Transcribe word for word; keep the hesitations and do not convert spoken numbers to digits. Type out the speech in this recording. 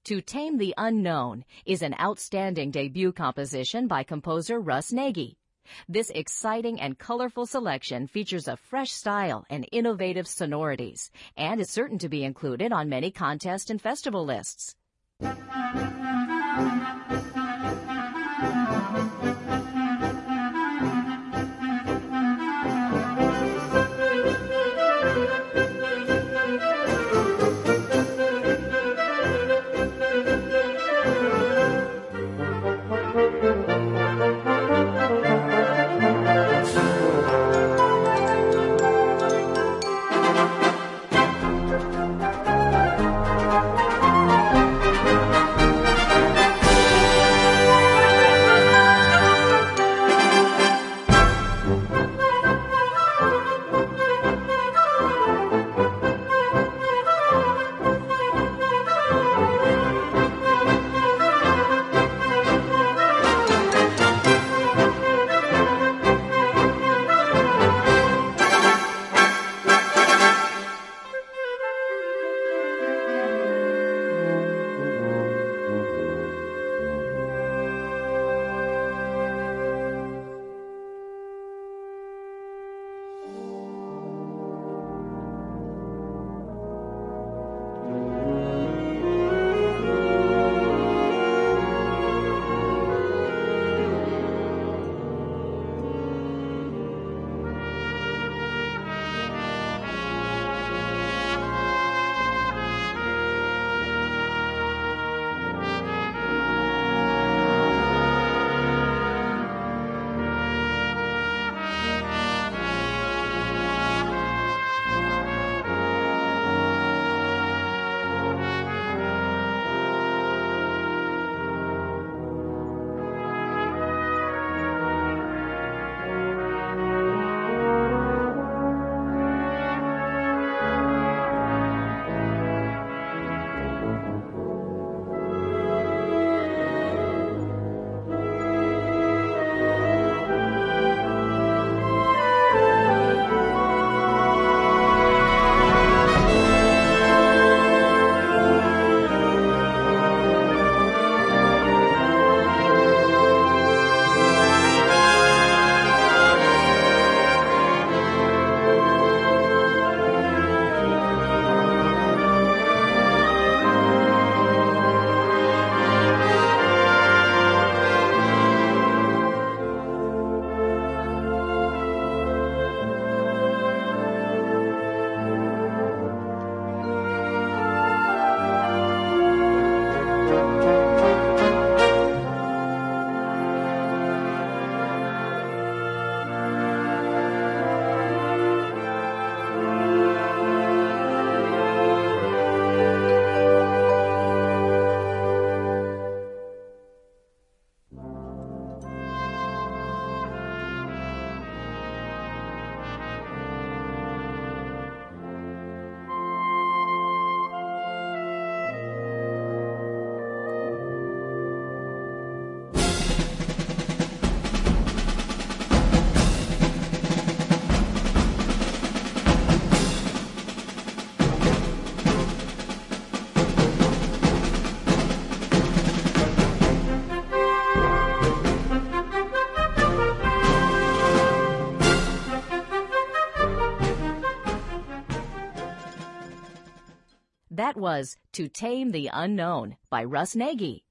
To Tame the Unknown is an outstanding debut composition by composer Russ Nagy. This exciting and colorful selection features a fresh style and innovative sonorities, and is certain to be included on many contest and festival lists. That was To Tame the Unknown by Russ Nagy.